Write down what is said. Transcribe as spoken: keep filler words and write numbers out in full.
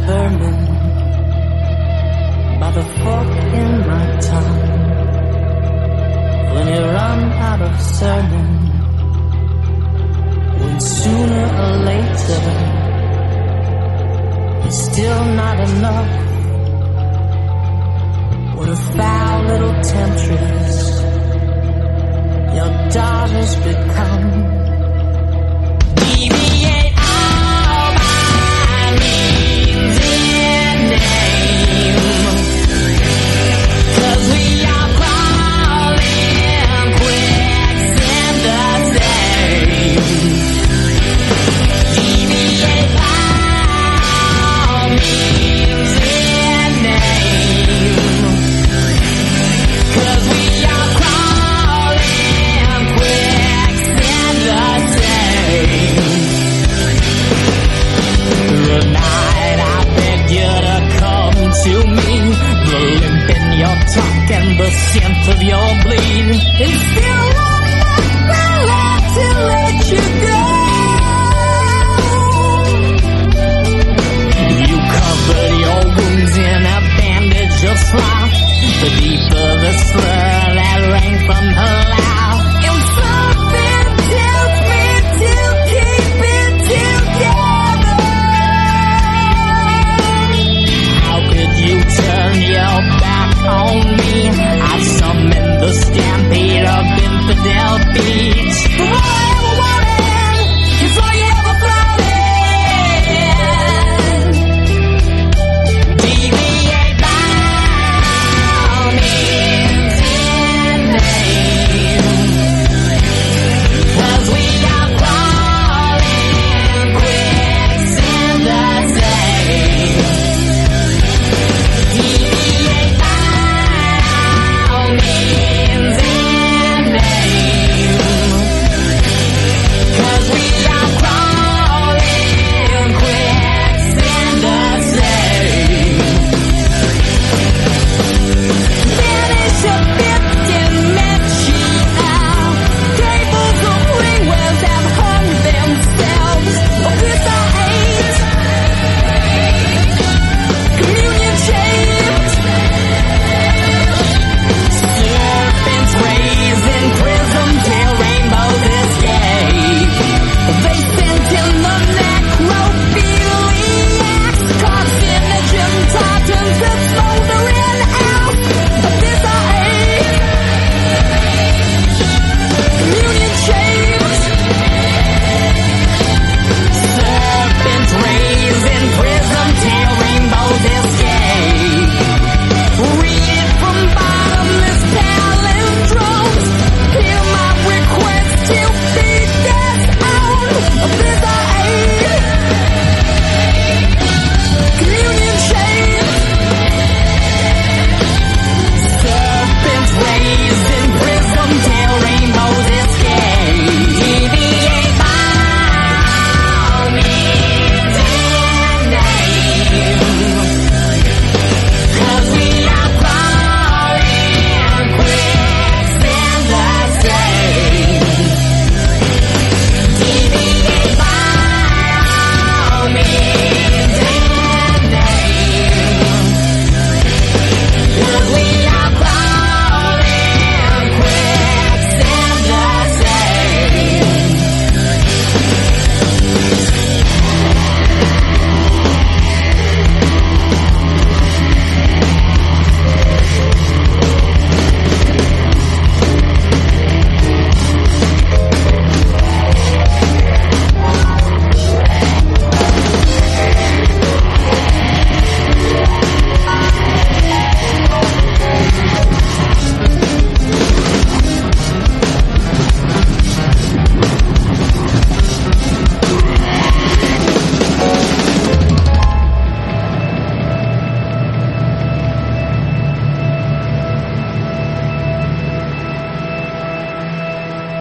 burning by the fork in my tongue. When you run out of sermon, when sooner or later it's still not enough. What a foul little temptress your daughters become. Deviate all my means in name, 'cause we are crawling quicksand the same. Deviate all means in name, 'cause we are crawling quicksand the same. Tonight I beg you to come to me, the limp in your talk and the scent of your